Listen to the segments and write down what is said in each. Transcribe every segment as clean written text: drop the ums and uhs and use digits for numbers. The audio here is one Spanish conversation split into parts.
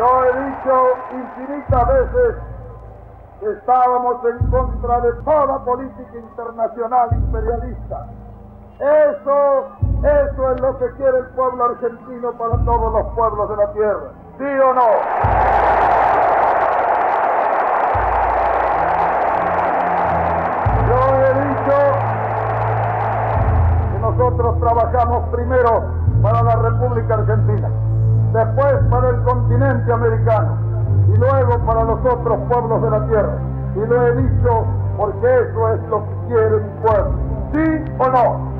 Yo he dicho infinitas veces que estábamos en contra de toda política internacional imperialista. Eso es lo que quiere el pueblo argentino para todos los pueblos de la tierra. ¿Sí o no? Yo he dicho que nosotros trabajamos primero para la República Argentina, después para el continente americano y luego para los otros pueblos de la tierra. Y lo he dicho porque eso es lo que quiere mi pueblo. ¿Sí o no?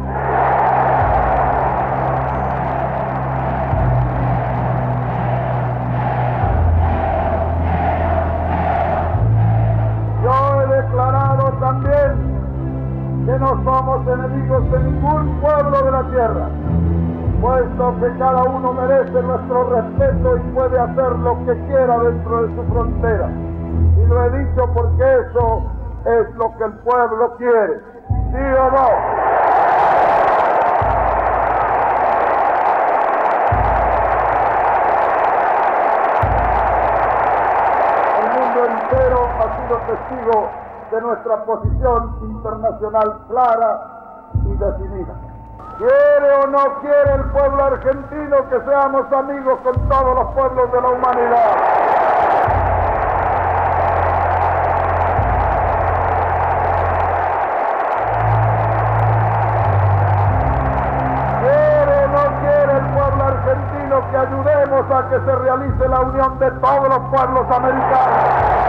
Yo he declarado también que no somos enemigos de ningún pueblo de la tierra, puesto que cada uno merece nuestro respeto y puede hacer lo que quiera dentro de su frontera. Y lo he dicho porque eso es lo que el pueblo quiere. ¿Sí o no? El mundo entero ha sido testigo de nuestra posición internacional clara y decidida. ¿Quiere o no quiere el pueblo argentino que seamos amigos con todos los pueblos de la humanidad? ¿Quiere o no quiere el pueblo argentino que ayudemos a que se realice la unión de todos los pueblos americanos?